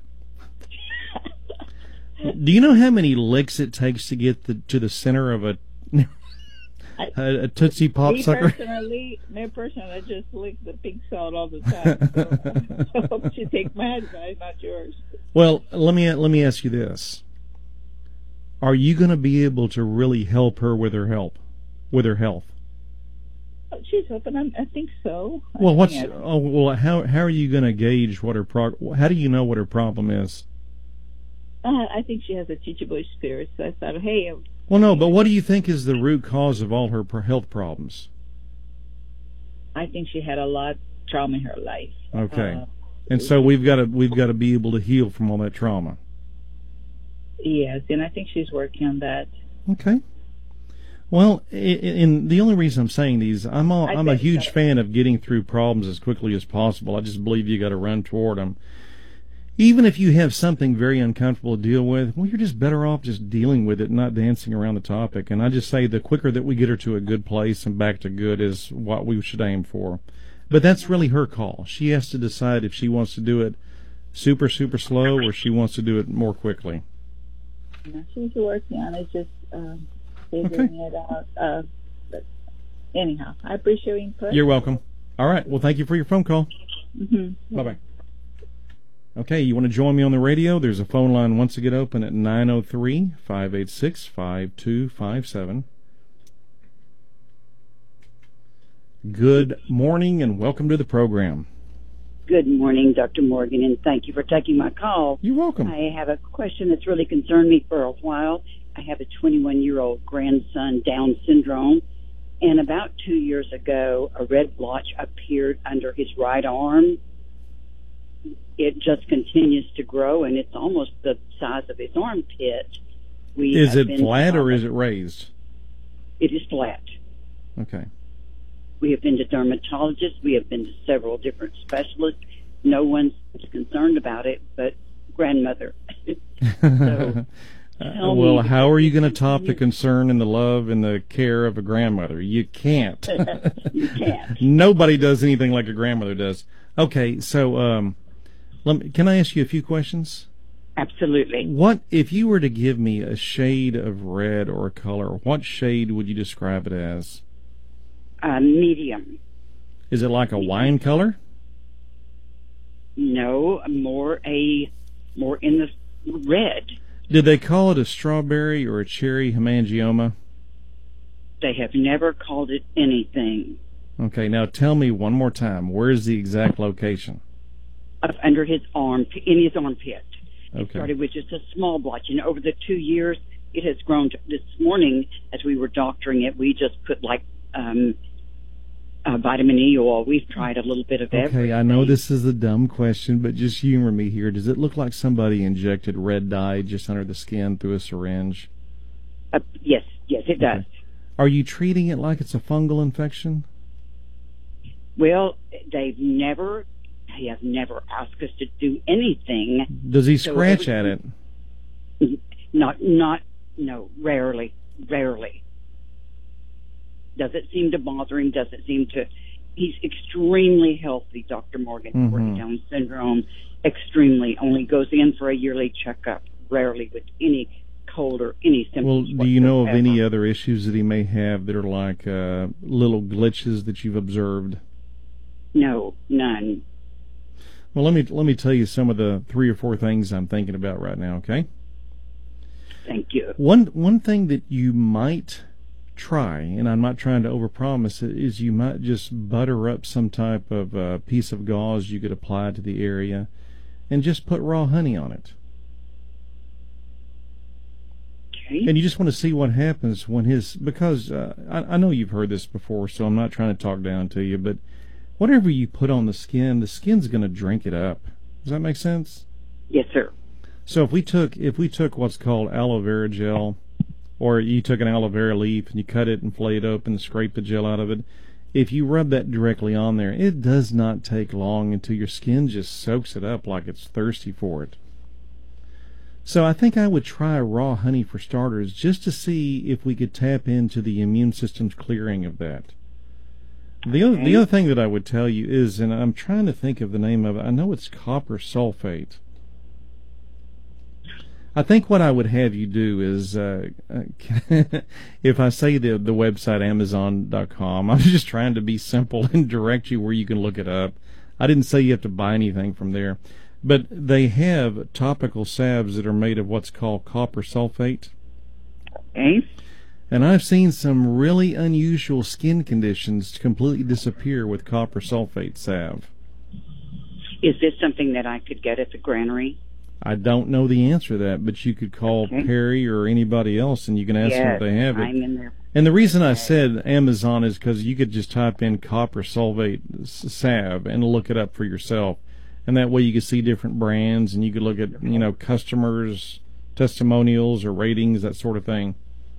Do you know how many licks it takes to get the, to the center of a a, a Tootsie Pop me sucker? Personally, me personally, I just lick the pink salt all the time. So I hope you take my advice, not yours. Well, let me let me ask you this: are you going to be able to really help her with her help, with her health? Oh, she's hoping. I'm, I think so. Well, I what's think I- oh well? How how are you going to gauge what her pro? How do you know what her problem is? Uh, I think she has a teachable spirit. So I thought, hey, Well, no, but what do you think is the root cause of all her pro- health problems? I think she had a lot of trauma in her life. Okay, Uh, and so we've got to we've got to be able to heal from all that trauma. yes, and I think she's working on that. Okay. Well, i- i- and the only reason I'm saying these, I'm all, I I'm a think huge so. fan of getting through problems as quickly as possible. I just believe you got to run toward them. Even if you have something very uncomfortable to deal with, well, you're just better off just dealing with it, not dancing around the topic. And I just say the quicker that we get her to a good place and back to good is what we should aim for. But that's really her call. She has to decide if she wants to do it super, super slow or she wants to do it more quickly. You know, she's working on it, just um, figuring it out. Uh, but anyhow, I appreciate your input. You're welcome. All right. Well, thank you for your phone call. Mm-hmm. Bye-bye. Okay, you want to join me on the radio? There's a phone line once again open at nine oh three, five eight six, five two five seven. Good morning and welcome to the program. Good morning, Doctor Morgan, and thank you for taking my call. You're welcome. I have a question that's really concerned me for a while. I have a twenty-one-year-old grandson, Down syndrome, and about two years ago, a red blotch appeared under his right arm. It just continues to grow, and it's almost the size of his armpit. We Is have it been flat to- or is it raised? It is flat. Okay. We have been to dermatologists. We have been to several different specialists. No one's concerned about it, but grandmother. So, Uh, tell well, me- how are you going to top the concern and the love and the care of a grandmother? You can't. You can't. Nobody does anything like a grandmother does. Okay, so um, let me, can I ask you a few questions? Absolutely. What if you were to give me a shade of red or a color? What shade would you describe it as? Uh, medium. Is it like a wine color? No, more a more in the red. Did they call it a strawberry or a cherry hemangioma? They have never called it anything. Okay, now tell me one more time. Where is the exact location? Up under his arm, in his armpit. It Okay. started with just a small blotch, and over the two years, it has grown. To, this morning, as we were doctoring it, we just put like um, uh, vitamin E oil. We've tried a little bit of Okay, everything. I know this is a dumb question, but just humor me here. Does it look like somebody injected red dye just under the skin through a syringe? Uh, yes, yes, it does. Okay. Are you treating it like it's a fungal infection? Well, they've never, they have never asked us to do anything. Does he So scratch at everything- it? Not, not, no, rarely, rarely. Does it seem to bother him? Does it seem to? He's extremely healthy, Doctor Morgan, for Mhm. Down syndrome. Extremely. Only goes in for a yearly checkup. Rarely with any cold or any Well, symptoms. do you know of whatsoever. any other issues that he may have that are like uh, little glitches that you've observed? No, none. Well, let me let me tell you some of the three or four things I'm thinking about right now. Okay. Thank you. One one thing that you might try, and I'm not trying to overpromise it, is you might just butter up some type of uh, piece of gauze you could apply to the area, and just put raw honey on it. Okay. And you just want to see what happens when his, because uh, I, I know you've heard this before, so I'm not trying to talk down to you, but whatever you put on the skin, the skin's going to drink it up. Does that make sense? Yes, sir. So if we took if we took what's called aloe vera gel, or you took an aloe vera leaf and you cut it and flay it open and scrape the gel out of it, if you rub that directly on there, it does not take long until your skin just soaks it up like it's thirsty for it. So I think I would try raw honey for starters, just to see if we could tap into the immune system's clearing of that. The other, the other thing that I would tell you is, and I'm trying to think of the name of it, I know it's copper sulfate. I think what I would have you do is, uh, if I say the the website amazon dot com, I'm just trying to be simple and direct you where you can look it up. I didn't say you have to buy anything from there. But they have topical salves that are made of what's called copper sulfate. Okay. And I've seen some really unusual skin conditions completely disappear with copper sulfate salve. Is this something that I could get at the granary? I don't know the answer to that, but you could call Okay. Perry or anybody else and you can ask them if Yes, they have it. I'm in there. And the reason I said Amazon is because you could just type in copper sulfate s- salve and look it up for yourself. And that way you could see different brands and you could look at, you know, customers' testimonials or ratings, that sort of thing.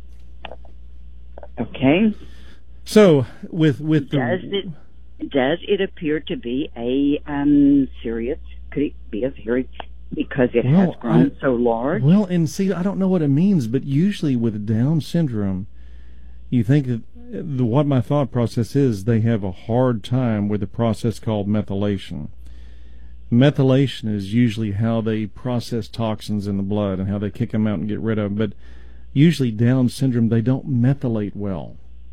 Okay. So with with the Does it does it appear to be a um serious? Could it be a serious because it Well, has grown I- so large? well, and see, I don't know what it means, but usually with Down syndrome, you think that the, what my thought process is, they have a hard time with a process called methylation. Methylation is usually how they process toxins in the blood and how they kick them out and get rid of them. But usually Down syndrome, they don't methylate well.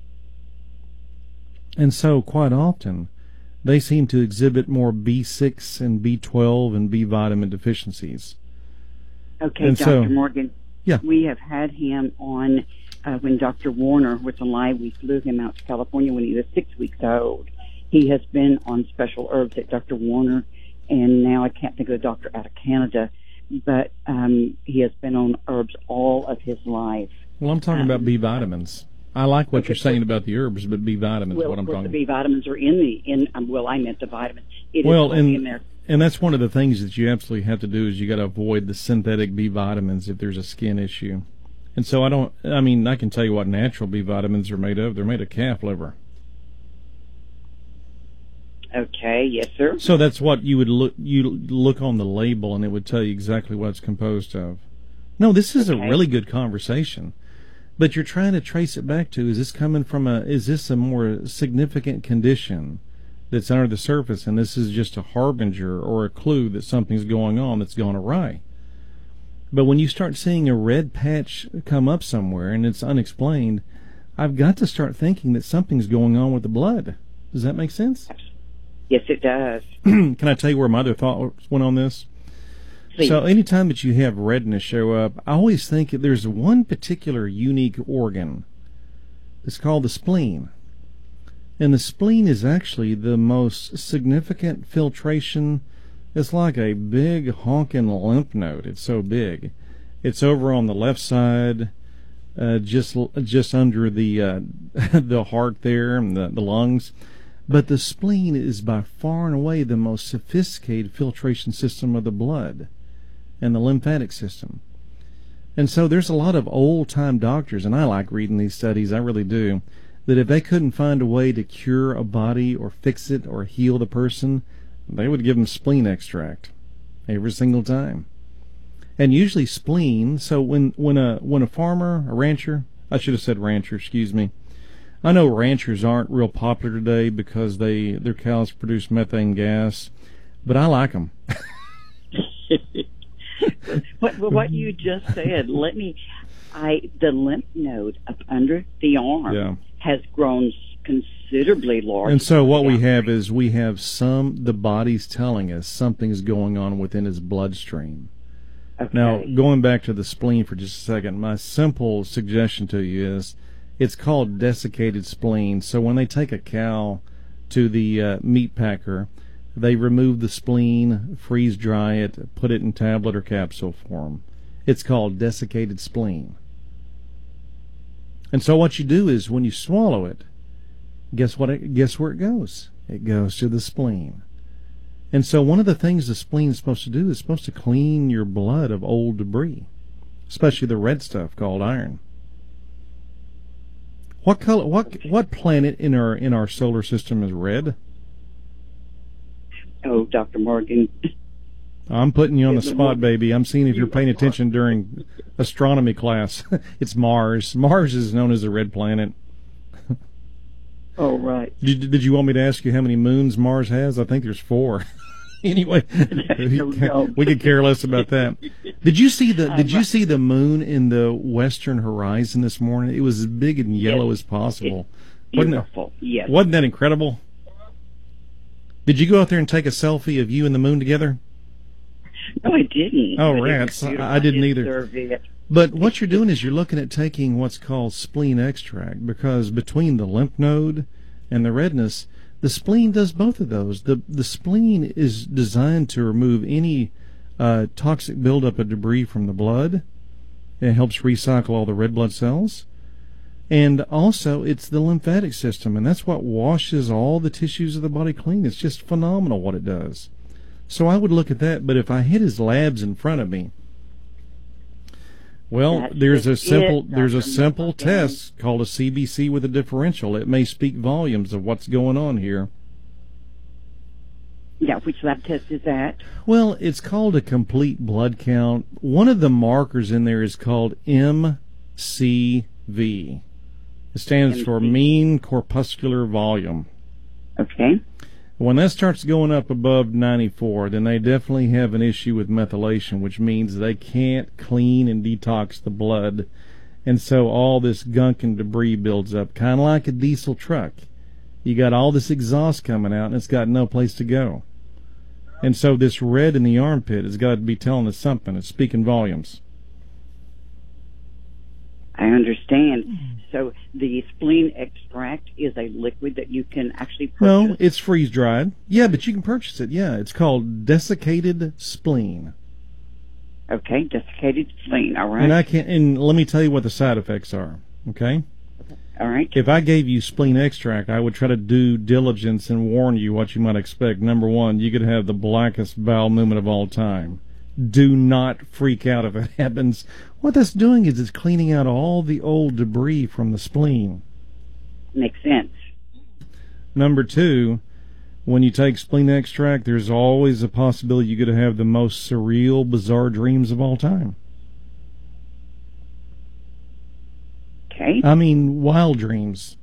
And so quite often, they seem to exhibit more B six and B twelve and B vitamin deficiencies. Okay, And Doctor so- Morgan. Yeah. We have had him on uh, when Doctor Warner was alive. We flew him out to California when he was six weeks old. He has been on special herbs at Doctor Warner, and now I can't think of a doctor out of Canada, but um, he has been on herbs all of his life. Well, I'm talking about Um, B vitamins. I like what okay, you're saying about the herbs, but B vitamins is Well, what of I'm course, talking the about. B vitamins are in the in. Um, well, I meant the vitamins. It is Well, fully in and there. and that's one of the things that you absolutely have to do is you got to avoid the synthetic B vitamins if there's a skin issue. And so I don't. I mean, I can tell you what natural B vitamins are made of. They're made of calf liver. Okay, yes, sir. So that's what you would look. You look on the label, and it would tell you exactly what it's composed of. No, this is Okay. a really good conversation. But you're trying to trace it back to, is this coming from a, is this a more significant condition that's under the surface, and this is just a harbinger or a clue that something's going on that's gone awry? But when you start seeing a red patch come up somewhere and it's unexplained, I've got to start thinking that something's going on with the blood. Does that make sense? Yes, it does. Can I tell you where my other thoughts went on this? Please. So anytime that you have redness show up, I always think that there's one particular unique organ. It's called the spleen. And the spleen is actually the most significant filtration. It's like a big honking lymph node. It's so big. It's over on the left side, uh, just just under the uh, the heart there and the, the lungs. But the spleen is by far and away the most sophisticated filtration system of the blood and the lymphatic system. And so there's a lot of old-time doctors, and I like reading these studies, I really do, that if they couldn't find a way to cure a body or fix it or heal the person, they would give them spleen extract every single time. And usually spleen, so when, when a when a farmer, a rancher, I should have said rancher, excuse me. I know ranchers aren't real popular today because they their cows produce methane gas, but I like them. what, what you just said, let me, I the lymph node up under the arm Yeah. has grown considerably large. And so what we Yeah. have is we have some, the body's telling us something's going on within his bloodstream. Okay. Now, going back to the spleen for just a second, my simple suggestion to you is it's called desiccated spleen. So when they take a cow to the uh, meat packer, they remove the spleen, freeze dry it, put it in tablet or capsule form. It's called desiccated spleen. And so what you do is when you swallow it, guess what? It, guess where it goes? It goes to the spleen. And so one of the things the spleen is supposed to do is supposed to clean your blood of old debris, especially the red stuff called iron. What color? What what planet in our in our solar system is red? Oh, Doctor Morgan. I'm putting you on the spot, baby. I'm seeing if you're paying attention during astronomy class. It's Mars. Mars is known as the red planet. Oh, right. Did, did you want me to ask you how many moons Mars has? I think there's four. Anyway, we could care less about that. Did you see the Did you see the moon in the western horizon this morning? It was as big and yellow yes. as possible. It's beautiful. Wasn't it, yes. Wasn't that incredible? Did you go out there and take a selfie of you and the moon together? No, I didn't. Oh, rats! I didn't either. But what you're doing is you're looking at taking what's called spleen extract, because between the lymph node and the redness, the spleen does both of those. The the spleen is designed to remove any uh, toxic buildup of debris from the blood. It helps recycle all the red blood cells. And also, it's the lymphatic system, and that's what washes all the tissues of the body clean. It's just phenomenal what it does. So I would look at that, but if I hit his labs in front of me, well, That's there's a simple it, there's a Doctor simple Morgan. test called a C B C with a differential. It may speak volumes of what's going on here. Yeah, which lab test is that? Well, it's called a complete blood count. One of the markers in there is called M C V. It stands for mean corpuscular volume. Okay. When that starts going up above ninety-four, then they definitely have an issue with methylation, which means they can't clean and detox the blood. And so all this gunk and debris builds up, kind of like a diesel truck. You got all this exhaust coming out, and it's got no place to go. And so this red in the armpit has got to be telling us something. It's speaking volumes. I understand. So the spleen extract is a liquid that you can actually purchase? No, it's freeze-dried. Yeah, but you can purchase it. Yeah, it's called desiccated spleen. Okay, desiccated spleen, all right. And I can and let me tell you what the side effects are, okay? All right. If I gave you spleen extract, I would try to do diligence and warn you what you might expect. Number one, you could have the blackest bowel movement of all time. Do not freak out if it happens. What that's doing is it's cleaning out all the old debris from the spleen. Makes sense. Number two, when you take spleen extract, there's always a possibility you're going to have the most surreal, bizarre dreams of all time. Okay. I mean, wild dreams.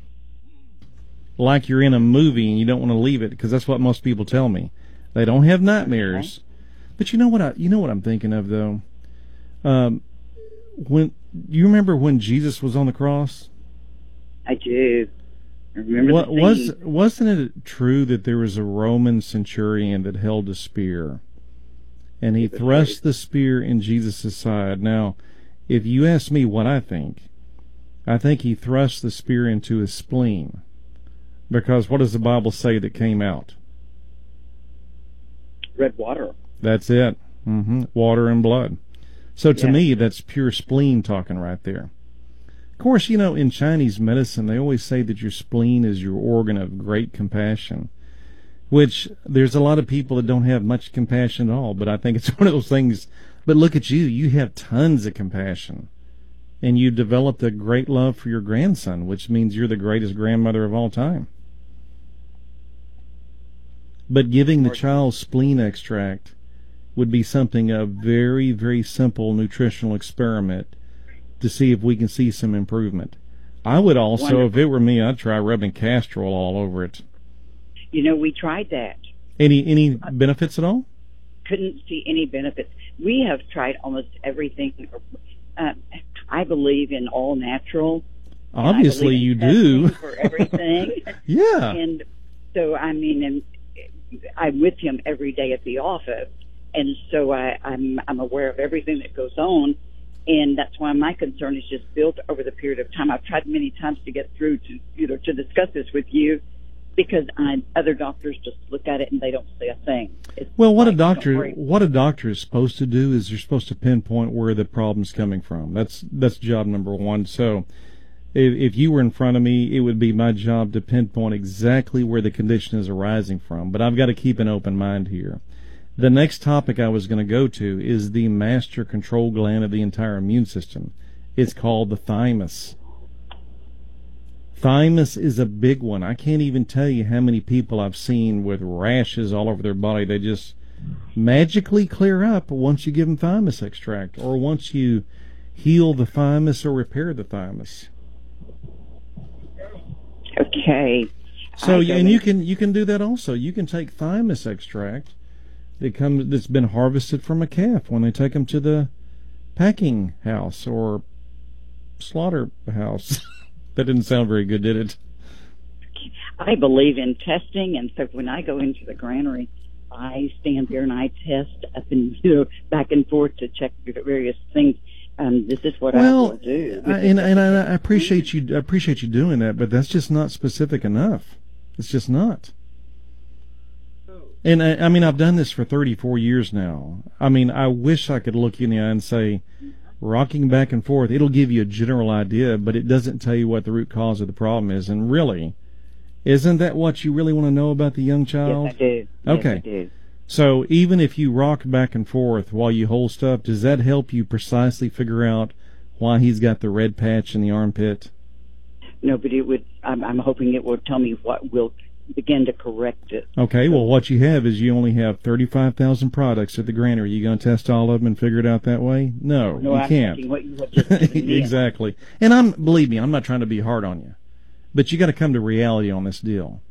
Like you're in a movie and you don't want to leave it, because that's what most people tell me. They don't have nightmares. Okay. But you know what I, you know what I'm thinking of, though? Um, when you remember when Jesus was on the cross? I do. I remember what, the scene. was wasn't it true that there was a Roman centurion that held a spear, and he thrust right. the spear in Jesus' side? Now, if you ask me what I think, I think he thrust the spear into his spleen, because what does the Bible say that came out? Red water. That's it. Mm-hmm. Water and blood. So to yeah. me, that's pure spleen talking right there. Of course, you know, in Chinese medicine, they always say that your spleen is your organ of great compassion, which there's a lot of people that don't have much compassion at all, but I think it's one of those things. But look at you. You have tons of compassion, and you developed a great love for your grandson, which means you're the greatest grandmother of all time. But giving the child spleen extract would be something a very, very simple nutritional experiment to see if we can see some improvement. I would also, Wonderful. if it were me, I'd try rubbing castor oil all over it. You know, we tried that. Any any benefits at all? Couldn't see any benefits. We have tried almost everything. Uh, I believe in all natural. Obviously, you do. For everything. Yeah. And so, I mean, and I'm with him every day at the office. And so I, I'm I'm aware of everything that goes on, and that's why my concern is just built over the period of time. I've tried many times to get through to you know to discuss this with you, because I, other doctors just look at it and they don't say a thing. It's well, what like, a doctor what a doctor is supposed to do is they're supposed to pinpoint where the problem's coming from. That's that's job number one. So If, if you were in front of me, it would be my job to pinpoint exactly where the condition is arising from. But I've got to keep an open mind here. The next topic I was going to go to is the master control gland of the entire immune system. It's called the thymus. Thymus is a big one. I can't even tell you how many people I've seen with rashes all over their body. They just magically clear up once you give them thymus extract, or once you heal the thymus or repair the thymus. Okay. So, and you can you can do that also. You can take thymus extract that comes that's been harvested from a calf when they take them to the packing house or slaughterhouse. That didn't sound very good, did it? I believe in testing, and so when I go into the granary, I stand there and I test up and you know back and forth to check various things. Um, this is what well, I will do. I, and and I, I appreciate you I appreciate you doing that, but that's just not specific enough. It's just not. And I, I mean, I've done this for thirty-four years now. I mean, I wish I could look you in the eye and say, rocking back and forth, it'll give you a general idea, but it doesn't tell you what the root cause of the problem is. And really, isn't that what you really want to know about the young child? Yes, I do. Okay. Yes, I do. So even if you rock back and forth while you hold stuff, does that help you precisely figure out why he's got the red patch in the armpit? No, but it would. I'm, I'm hoping it will tell me what will begin to correct it. Okay, well, what you have is you only have thirty-five thousand products at the granary. Are you going to test all of them and figure it out that way? No, no you I'm can't. What you have just given me. Exactly. And I'm believe me, I'm not trying to be hard on you, but you got to come to reality on this deal.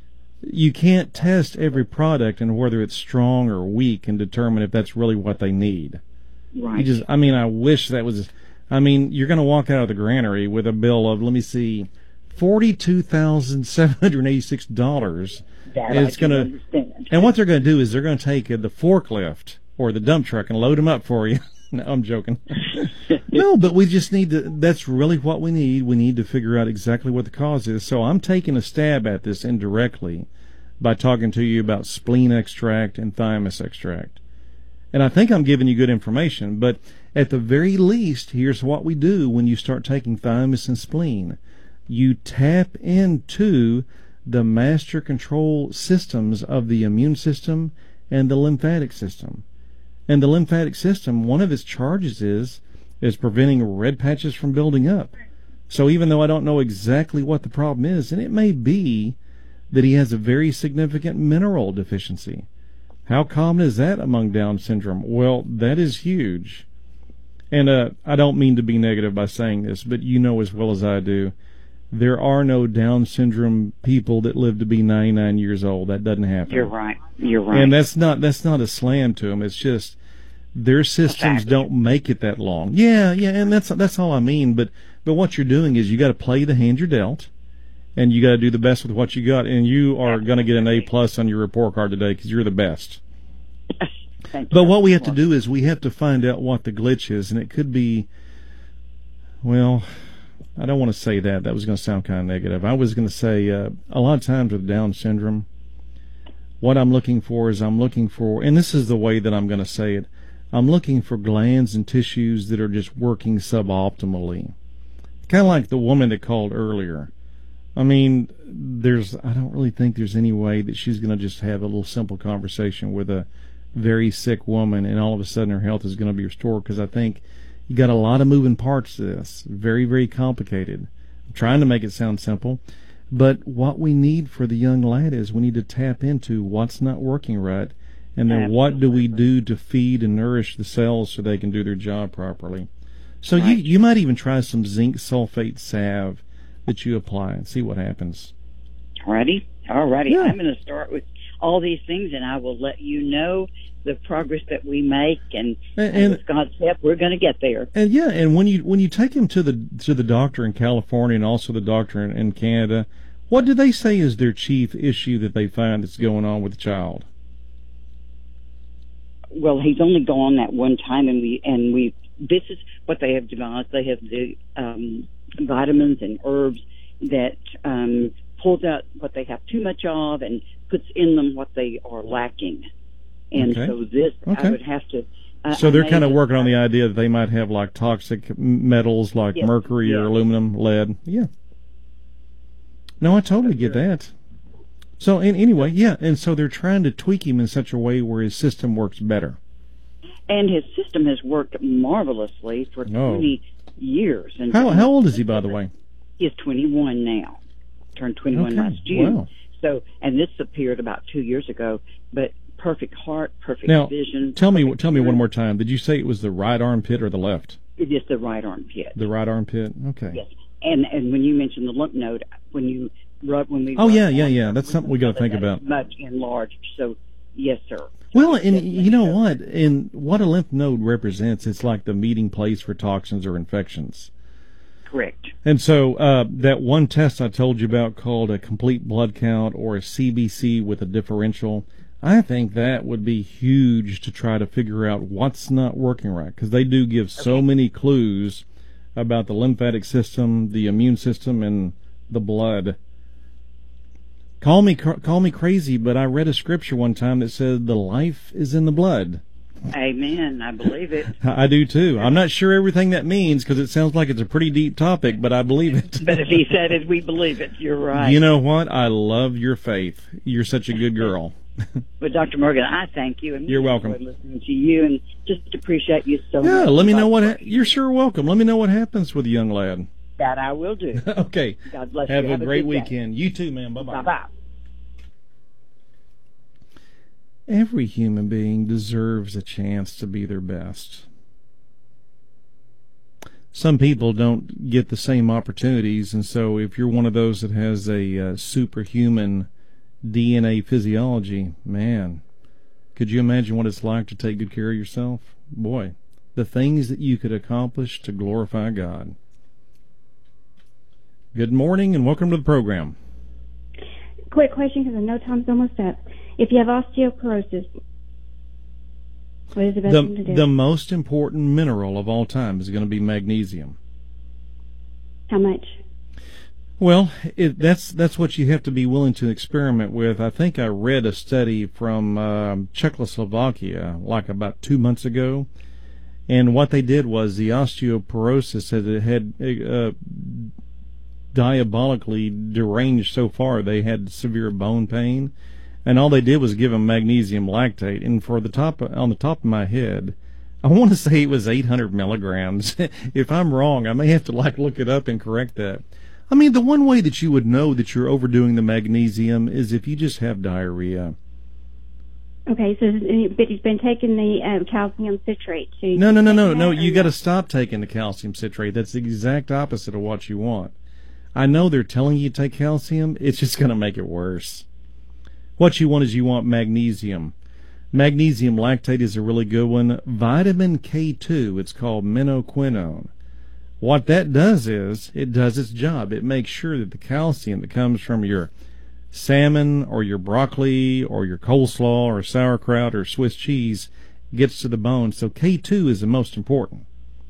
You can't test every product and whether it's strong or weak and determine if that's really what they need. Right. You just, I mean, I wish that was. I mean, you're going to walk out of the granary with a bill of, let me see, forty-two thousand seven hundred eighty-six dollars. That and I it's going to, understand. and what they're going to do is they're going to take uh, the forklift or the dump truck and load them up for you. No, I'm joking. No, but we just need to, that's really what we need. We need to figure out exactly what the cause is. So I'm taking a stab at this indirectly by talking to you about spleen extract and thymus extract. And I think I'm giving you good information, but at the very least, here's what we do when you start taking thymus and spleen. You tap into the master control systems of the immune system and the lymphatic system. And the lymphatic system, one of its charges is is preventing red patches from building up. So even though I don't know exactly what the problem is, and it may be that he has a very significant mineral deficiency. How common is that among Down syndrome? Well, that is huge. And uh, I don't mean to be negative by saying this, but you know as well as I do, there are no Down syndrome people that live to be ninety-nine years old. That doesn't happen. You're right. You're right. And that's not that's not a slam to them. It's just their systems don't make it that long. Yeah, yeah, and that's that's all I mean. But but what you're doing is you got to play the hand you're dealt, and you got to do the best with what you got. And you are going to get an A plus on your report card today because you're the best. Thank But you. what we have to do is we have to find out what the glitch is, and it could be, well, I don't want to say that. That was going to sound kind of negative. I was going to say uh, a lot of times with Down syndrome, what I'm looking for is I'm looking for, and this is the way that I'm going to say it, I'm looking for glands and tissues that are just working suboptimally. Kind of like the woman that called earlier. I mean, there's, I don't really think there's any way that she's going to just have a little simple conversation with a very sick woman and all of a sudden her health is going to be restored, because I think you got a lot of moving parts to this. Very, very complicated. I'm trying to make it sound simple. But what we need for the young lad is we need to tap into what's not working right, and then Absolutely. what do we do to feed and nourish the cells so they can do their job properly. So Right. you, you might even try some zinc sulfate salve that you apply and see what happens. Alrighty. Alrighty. Yeah. I'm going to start with all these things, and I will let you know the progress that we make, and, And- and with God's help, we're going to get there. And yeah, and when you when you take him to the to the doctor in California and also the doctor in, in Canada, what do they say is their chief issue that they find that's going on with the child? Well, he's only gone that one time, and we and we. This is what they have developed. They have the um, vitamins and herbs that um, pulls out what they have too much of and puts in them what they are lacking. And Okay. so this, Okay. I would have to Uh, so I they're may kind of have- working on the idea that they might have like toxic m- metals like Yes, mercury or yes. aluminum, lead. Yeah. No, I totally get that. So in, anyway, yeah, and so they're trying to tweak him in such a way where his system works better. And his system has worked marvelously for Oh. twenty years. And How how old is he, by the way? He is twenty-one now. Turned twenty-one Okay, last June. wow. So, and this appeared about two years ago. But perfect heart, perfect Now, vision. tell me perfect tell me one hearing. more time. Did you say it was the right armpit or the left? It is the right armpit. The right armpit. Okay. Yes. And and when you mentioned the lymph node, when you rub when we Oh, rub yeah, on yeah, it, yeah. That's something we got to know think that about. it's much enlarged. So, yes, sir. Well, and Definitely you know so. what? And what a lymph node represents, it's like the meeting place for toxins or infections. Correct. And so uh, that one test I told you about called a complete blood count or a C B C with a differential, I think that would be huge to try to figure out what's not working right, because they do give so many clues about the lymphatic system, the immune system, and the blood. Call me call me crazy, but I read a scripture one time that said the life is in the blood. Amen. I believe it. I do too. I'm not sure everything that means because it sounds like it's a pretty deep topic, but I believe it. But if he said it, we believe it. You're right. You know what? I love your faith. You're such a good girl. But Doctor Morgan, I thank you. And You're we welcome. enjoyed listening to you, and just appreciate you so much. Yeah, let me know what About ha- you're sure welcome. Let me know what happens with the young lad. that I will do. Okay. God bless Have you. a great good day. weekend. You too, man. Bye-bye. Bye-bye. Every human being deserves a chance to be their best. Some people don't get the same opportunities, and so if you're one of those that has a uh, superhuman D N A physiology, man, could you imagine what it's like to take good care of yourself? Boy, the things that you could accomplish to glorify God. Good morning and welcome to the program. Quick question, because I know time's almost up. If you have osteoporosis, what is the best thing to The, do? the most important mineral of all time is going to be magnesium. How much? Well, it, that's that's what you have to be willing to experiment with. I think I read a study from um, Czechoslovakia like about two months ago, and what they did was the osteoporosis had, had uh, diabolically deranged so far they had severe bone pain, and all they did was give them magnesium lactate. And for the top on the top of my head, I want to say it was eight hundred milligrams. If I'm wrong, I may have to like look it up and correct that. I mean, the one way that you would know that you're overdoing the magnesium is if you just have diarrhea. Okay, so but he's been taking the um, calcium citrate too. No, no, no, no, no. That or You got to not? stop taking the calcium citrate. That's the exact opposite of what you want. I know they're telling you to take calcium. It's just going to make it worse. What you want is you want magnesium. Magnesium lactate is a really good one. Vitamin K two, it's called minoquinone. What that does is, it does its job. It makes sure that the calcium that comes from your salmon or your broccoli or your coleslaw or sauerkraut or Swiss cheese gets to the bone. So K two is the most important.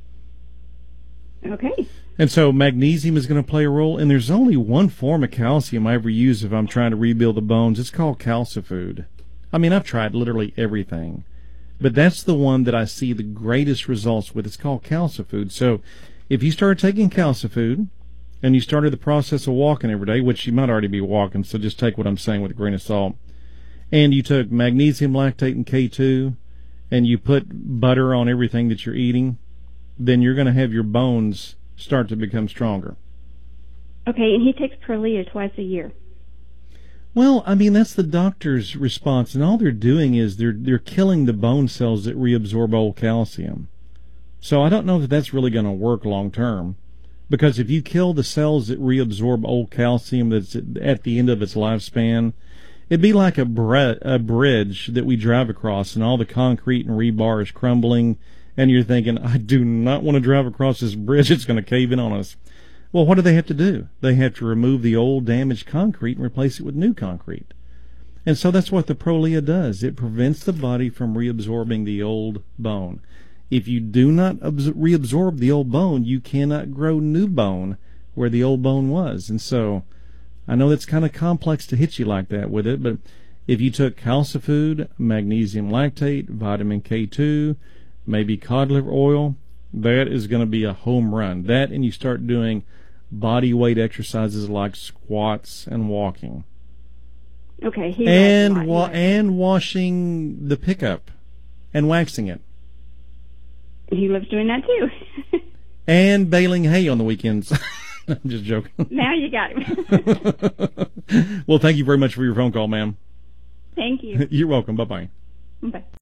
Okay. And so magnesium is going to play a role, and there's only one form of calcium I ever use if I'm trying to rebuild the bones. It's called Calcifood. I mean, I've tried literally everything, but that's the one that I see the greatest results with. It's called Calcifood. So if you start taking Calcifood, and you started the process of walking every day, which you might already be walking, so just take what I'm saying with a grain of salt, and you took magnesium lactate and K two, and you put butter on everything that you're eating, then you're going to have your bones start to become stronger. Okay, and he takes Prolia twice a year. Well, I mean, that's the doctor's response, and all they're doing is they're they're killing the bone cells that reabsorb old calcium. So I don't know that that's really going to work long term, because if you kill the cells that reabsorb old calcium that's at the end of its lifespan, it'd be like a, bre- a bridge that we drive across, and all the concrete and rebar is crumbling, and you're thinking, I do not want to drive across this bridge, it's going to cave in on us. Well, what do they have to do? They have to remove the old damaged concrete and replace it with new concrete. And so that's what the Prolia does. It prevents the body from reabsorbing the old bone. If you do not absor- reabsorb the old bone, you cannot grow new bone where the old bone was. And so I know that's kind of complex to hit you like that with it, but if you took Calcifood, magnesium lactate, vitamin K two, maybe cod liver oil, that is going to be a home run. That, and you start doing body weight exercises like squats and walking. Okay. He and wa- he and washing the pickup and waxing it. He loves doing that too. And baling hay on the weekends. I'm just joking. Now you got him. Well, thank you very much for your phone call, ma'am. Thank you. You're welcome. Bye-bye. Bye.